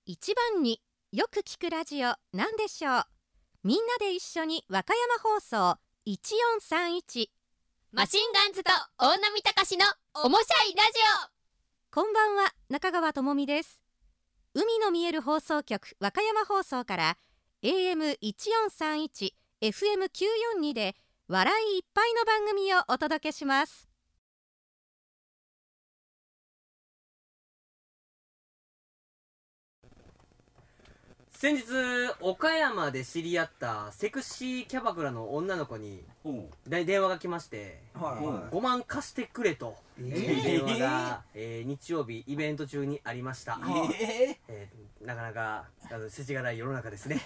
一番によく聞くラジオなんでしょう。みんなで一緒に和歌山放送1431 マシンガンズと大波高しのおもしゃいラジこんばんは、中川智美です。海の見える放送局和歌山放送から AM1431 FM942 で笑いいっぱいの番組をお届けします。 先日岡山で知り合ったセクシーキャバクラの女の子に電話が来まして、5万貸してくれと電話が、日曜日イベント中にありました。なかなか世知辛い世の中ですね。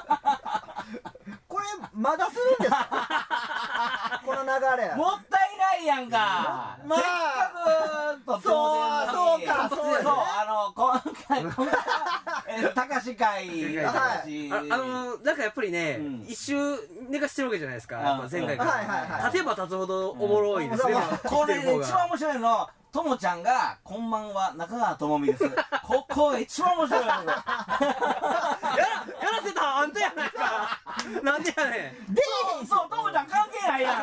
これまだするんですか？この流れもったいないやんか。 まあ、 せっかくとってもそうか、そうですね。 今回高し会なんかやっぱりね、一周寝かしてるわけじゃないですか、やっぱ前回から立てば立つほどおもろいですね。 これ一番面白いの、ともちゃんがこんばんは中川智美です。ここが一番面白いの。やらせたあんたやないか。なんでやねん。 そう、ともちゃん関係ないやん。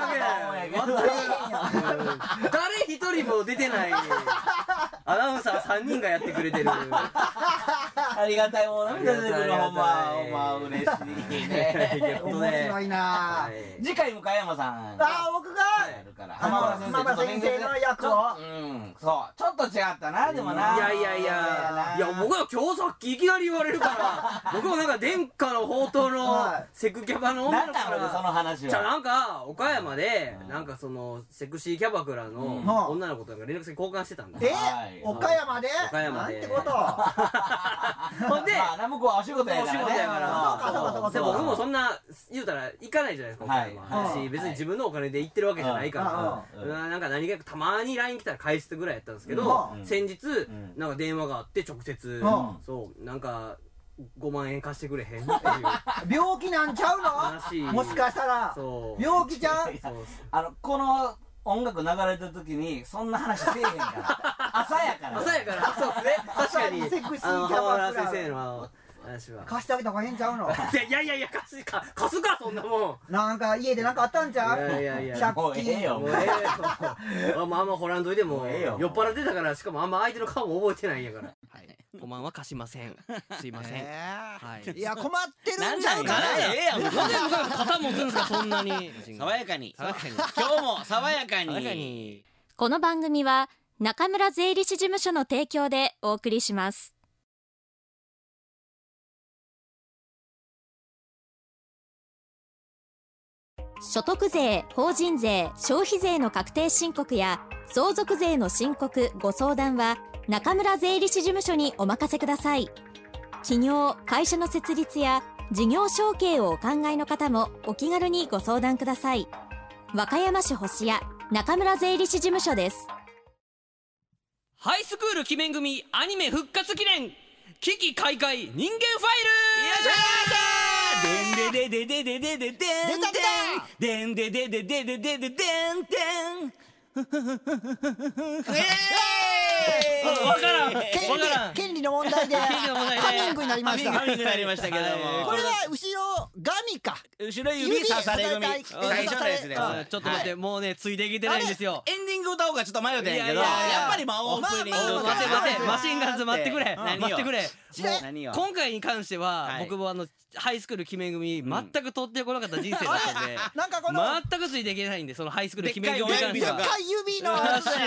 誰一人も出てないアナウンサー3人がやってくれてる。 ありがたいもの見せてくる。ほんま嬉しいね。 面白いな。 次回向山さん。 僕がやるから浜田先生の役を。 そう、ちょっと違ったな、でもな。 いや僕は今日さっきいきなり言われるから僕もなんか殿下の宝刀のセクキャバの女の子からその話はじゃあなんか岡山でなんかそのセクシーキャバクラの女の子となんか連絡先交換してたんだ。 岡山でなんてこと。 ほんで向こうはお仕事やからで僕もそんな言うたら行かないじゃないですか、岡山別に自分のお金で行ってるわけじゃないからなんか何かたまに LINE 来たら返すぐらいやったんですけど、先日なんか電話があって直接そうなんか5万円貸してくれへんっていう病気なんちゃうの？もしかしたら病気ちゃう？ この音楽流れた時にそんな話せえへんから朝やからそうですね。確かにセクシーキャバクラ先生の話は貸してあげた方がへんちゃうの？ いや貸すかそんなもん。なんか家でなんかあったんちゃう？ いやもうええよ。 あんま掘らんといても酔っ払ってたから、しかもあんま相手の顔も覚えてないんやから。5万は貸しません。すいません。 いや困ってるんちゃうかな。 なんで肩持つんですかそんなに。 爽やかに今日も爽やかに。 この番組は中村税理士事務所の提供でお送りします。所得税、法人税、消費税の確定申告や相続税の申告・ご相談は中村税理士事務所にお任せください。企業・会社の設立や事業承継をお考えの方もお気軽にご相談ください。和歌山市星谷中村税理士事務所です。 ハイスクール記念組アニメ復活記念危機開会人間ファイル。でんででででででででんでんででででででででんてん。わからん。 権利の問題でハミングになりました。 ハミングになりましたけども、 これは後ろ髪か後ろ指刺され組最初のやつです。 ちょっと待って、もうねついてきてないんですよ。 エンディング歌おうかちょっと迷ってんやけど、やっぱりオープニング。 待てマシンガンズ待ってくれ。 何を今回に関しては僕もハイスクール記念組全く取ってこなかった人生だったんで、 なんかこの全くついていけないんで、そのハイスクール記念組に関しては。 でっかい指の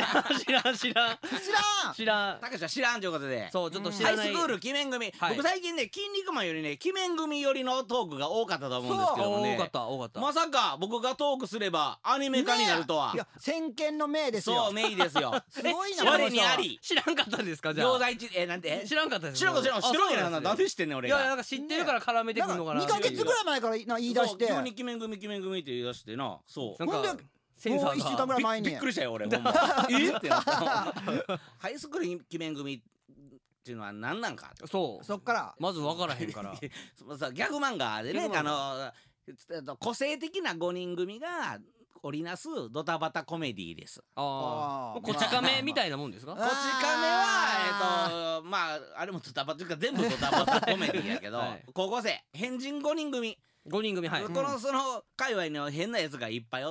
知らん。 高橋は知らんということで、 そうちょっと知らない。 ハイスクール記念組、僕最近ね筋肉マンよりね記念組よりのトークが多かったと思うんですけどもね。 多かった。 まさか僕がトークすればアニメ化になるとは。 先見の明ですよ。 そう明ですよ。 すごいな。 我にあり。 知らんかったんですか？じゃあ餃子一なんて知らんかったです。 知らんやな。なんで知ってんねん俺が。 いやなんか知ってるから絡めてくるのかな。 2ヶ月ぐらい前から言い出して、 急に記念組って言い出してな。そうなんかセンサーがびっくりしたよ俺。ほんまえってなった。ハイスクール記念組っていうのは何なんか。 そっからまず分からへんから。 ギャグ漫画でね個性的な5人組が織りなすドタバタコメディです。 ああ、こち亀みたいなもんですか？ こち亀はまああれもドタバタというか全部ドタバタコメディやけど、高校生変人5人組、はい、このその界隈の変なやつがいっぱいおって、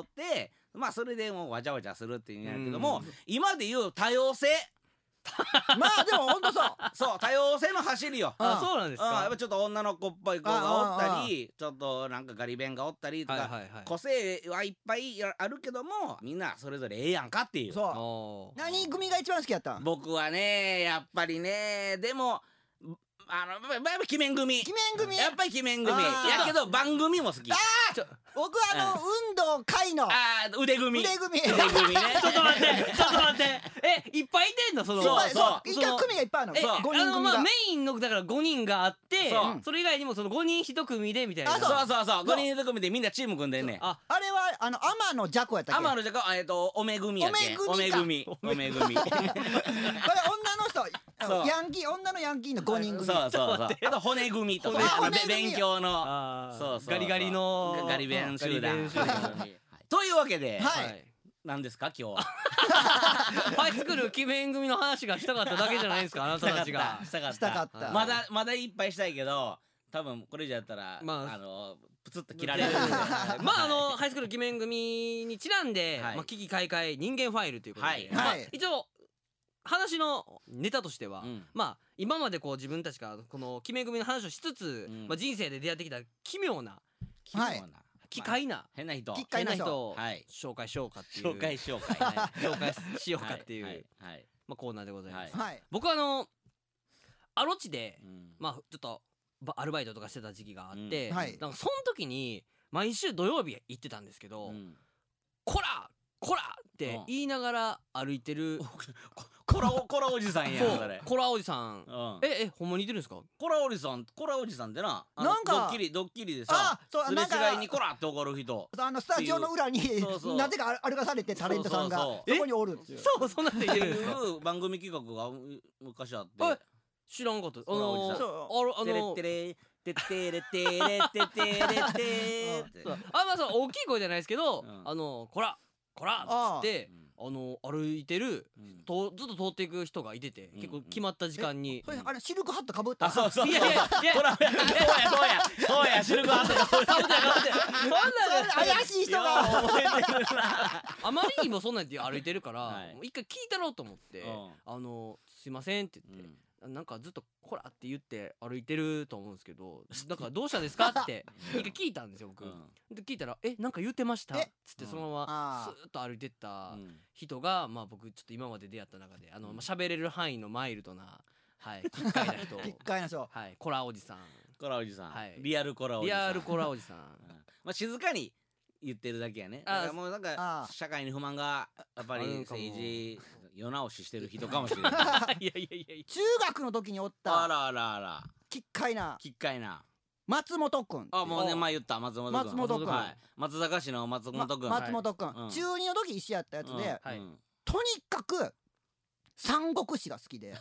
まあそれでもうわちゃわちゃするっていうんやけども、今でいう多様性まあでも本当そう多様性の走りよ。 あ、そうなんですか。 やっぱちょっと女の子っぽい子がおったり、ちょっとなんかガリ弁がおったりとか、個性はいっぱいあるけども、みんなそれぞれええやんかっていう。 そう。何組が一番好きやった？ 僕はね、やっぱりね、でもやっぱ鬼面組。やっぱり鬼面組やけど番組も好き。 僕運動会の腕組ね。 ちょっと待っていっぱいいてんの？その一回組がいっぱいあるの。5人組がメインのだから5人があって、それ以外にもその5人1組でみたいな。 そう5人1組でみんなチーム組んでんねん。 あれは天野じゃこやったっけ？ 天野じゃこおめ組やっけ？おめ組これ女の人女のヤンキーの5人組。 あと骨組とか勉強のガリガリのガリ弁集団というわけで、何ですか今日は。 ハイスクール鬼面組の話がしたかっただけじゃないですか、あなたたちが。 したかった。まだいっぱいしたいけど、多分これ以上やったらプツッと切られる。 まあハイスクール鬼面組にちなんで危機開会人間ファイルということで、一応話のネタとしては、まあ今までこう自分たちがこの鬼面組の話をしつつ、人生で出会ってきた奇妙な奇怪な変な人を紹介しようかっていう紹介しようかっていうコーナーでございます。 はい、 僕はアロチでまあちょっとアルバイトとかしてた時期があって、なんかその時に毎週土曜日行ってたんですけど、こらって言いながら歩いてるコラおじさんやん。 そうコラおじさん。ほんまに似てるんですか？ コラおじさんってな、 なんかドッキリでさ、すれ違いにコラって怒る人、 スタジオの裏になぜか歩かされてタレントさんがそこにおるっていう。 そんなって言えるんですか？ 番組企画が昔あって。 知らんかった。 テレテレテテレテレテテレテまあ大きい声じゃないですけど、こらっつって歩いてるずっと通っていく人がいてて、結構決まった時間に。 あれシルクハットかぶった？ そうそうやシルクハットかぶってそんな怪しい人があまりにもそんなんで歩いてるから一回聞いたろうと思って「すいません」って言って。なんかずっと「こら」って言って歩いてると思うんですけど、だからどうしたんですかって一回聞いたんですよ僕。で聞いたら「なんか言ってました」っつってそのままスーッと歩いてった人が、まあ僕ちょっと今まで出会った中で喋れる範囲のマイルドな奇怪な人、コラおじさん、 リアルコラおじさん。まあ静かに言ってるだけやね。だからもうなんか社会に不満がやっぱり政治世直ししてる人かもしれない。 いや中学の時におったあら奇怪な松本くん。 もうね前言った松本くん。松坂市の松本くん。 中2の時一緒やったやつで、とにかく三国志が好きで。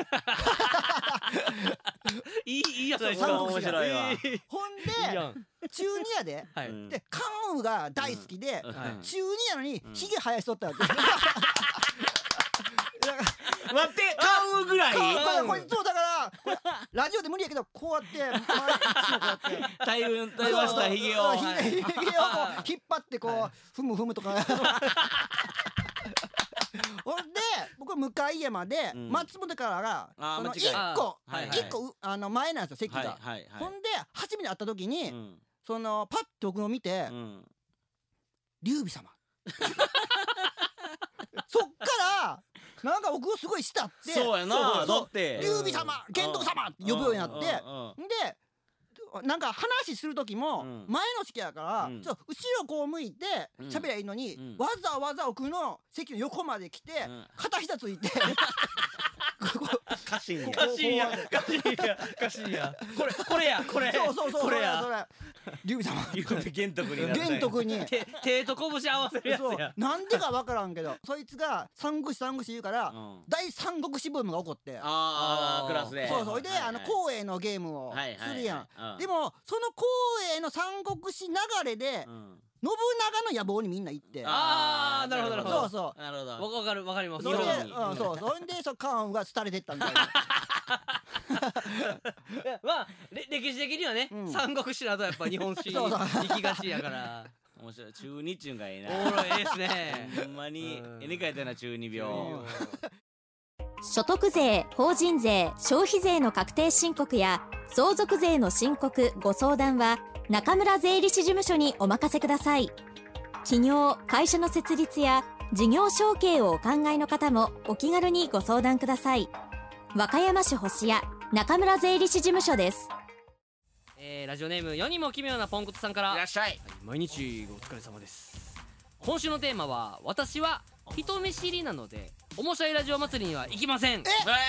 いいやつですか？面白いわ。 ほんで中2やで、で関羽が大好きで、中2やのにひげ生やしとったやつ。 待って関羽ぐらい？ これそうだからラジオで無理やけどこうやって対話したひげを引っ張ってこうふむとか。ほんで僕向山で松本からがその1個前なんですよ席が。ほんで初めて会った時にそのパッと僕を見て「劉備様」そっからなんか僕をすごい慕って、 そうやな、だって劉備様玄徳様って呼ぶようになって、でなんか話する時も前の席やから後ろこう向いて喋りゃいいのに、わざわざ奥の席の横まで来て片膝ついて家臣やこれそうそれ劉備様玄徳に手と拳合わせるやつや。 なんでか分からんけどそいつが三国志言うから大三国志ブームが起こって、 クラスでそうで光栄のゲームをするやん。 でもその光栄の三国志流れで信長の野望にみんな行って、 ああなるほどなるほど、 そうなるほど、 わかります。 それでそうそんで関羽が廃れてったみたいな。 まあ歴史的にはね、三国志の後はやっぱ日本史行きがちやから。 面白い。中二中がいいな。 おもろいですね。 ほんまに絵に描いたような中二病。 所得税、法人税、消費税の確定申告や相続税の申告ご相談は中村税理士事務所にお任せください。企業・会社の設立や事業承継をお考えの方もお気軽にご相談ください。和歌山市星谷中村税理士事務所です。 ラジオネーム世にも奇妙なポンコツさんから、 いらっしゃい。 毎日お疲れ様です。今週のテーマは、私は人見知りなのでおもしゃいラジオ祭りには行きません。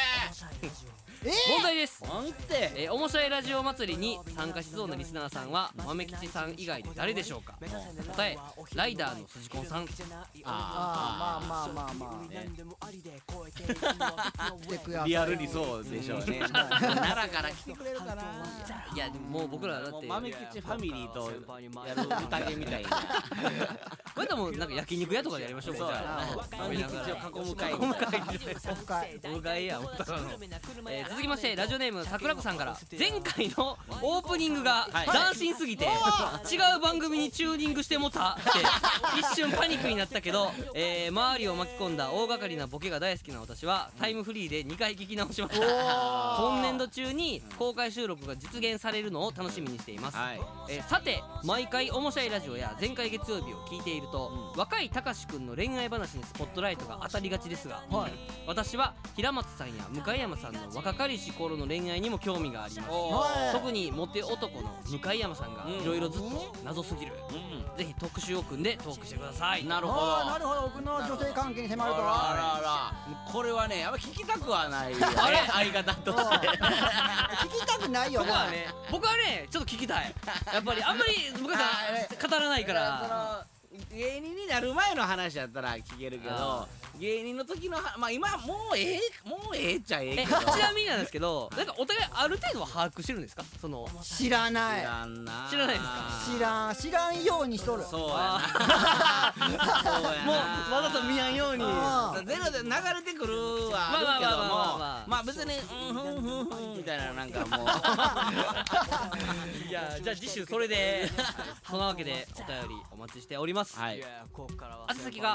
問題です。 なんておもしゃいラジオ祭りに参加しそうなリスナーさんは豆吉さん以外で誰でしょうか。答え、ライダーの筋子さん。 まあリアルにそうでしょうね。奈良から来てくれるかな。 いやでももう僕らだって豆吉ファミリーとやる宴みたいな。 これでもなんか焼肉屋とかでやりましょう。 そうやな。豆吉を囲む会。 お迎えや。続きましてラジオネーム桜子さんから、前回のオープニングが斬新すぎて違う番組にチューニングしてもたって一瞬パニックになったけど、周りを巻き込んだ大掛かりなボケが大好きな私はタイムフリーで2回聞き直しました。今年度中に公開収録が実現されるのを楽しみにしています。さて、毎回おもしゃいラジオや前回月曜日を聞いていると、若いたかしくんの恋愛話にスポットライトが当たりがちですが、私は平松さんや向山さんの若かりし頃の恋愛にも興味があります。特にモテ男の向山さんがいろいろずっと謎すぎる。ぜひ特集を組んでトークしてください。 なるほど。 なるほど。僕の女性関係に迫るとこれはね、あんま聞きたくはないよね。相方として聞きたくないよね。 僕はねちょっと聞きたい。やっぱりあんまり向井さん語らないから。 芸人になる前の話やったら聞けるけど、芸人の時のまあ今もうええっちゃええけど。 ちなみになんですけど、なんかお互いある程度は把握してるんですか。その知らないですか。 知らんようにしとる。 そうやな。 もうわざと見やんようにゼロで流れてくるはあるけども、まあ別にみたいな、なんかもういや、じゃあ次週それでそのわけでお便りお待ちしております。宛先が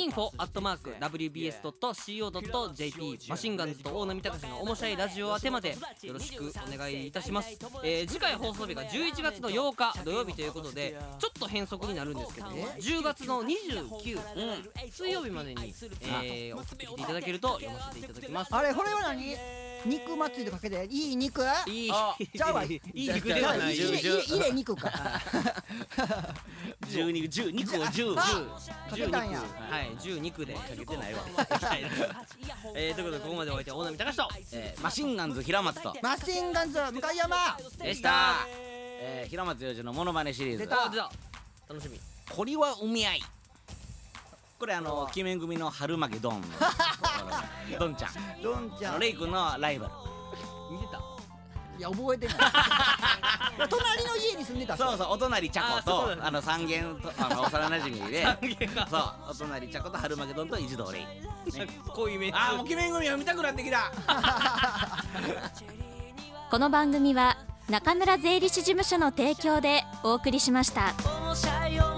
info@wbs.co.jp マシンガンズと大波隆のおもしゃいラジオ宛てまでよろしくお願いいたします。次回放送日が11月の8日土曜日ということで、ちょっと変則になるんですけど、10月の29、水曜日までに、送ってきていただけると読ませていただきます。 あれ、これは何？肉祭りとかけていい肉？ いいちゃうわ。いい肉ではない。 入れ肉か。 10肉を10 かけたんや。 はい、10肉でかけてないわ。ということで、ここまでお相手は大波隆とマシンガンズ平松とマシンガンズ向山でした。平松洋次のモノマネシリーズ。 出た。楽しみ。 これは海合い。これ鬼面組の春巻ドンのドンちゃんレイ君のライバル。 見てた？ いや、覚えてない。隣の家に住んでた。 そうそう、お隣ちゃこと三軒と幼馴染で、そう、お隣ちゃこと春巻ドンと一同レイ。 こういうイメージ。 あ、もう鬼面組を見たくなってきた。 この番組は中村税理士事務所の提供でお送りしました。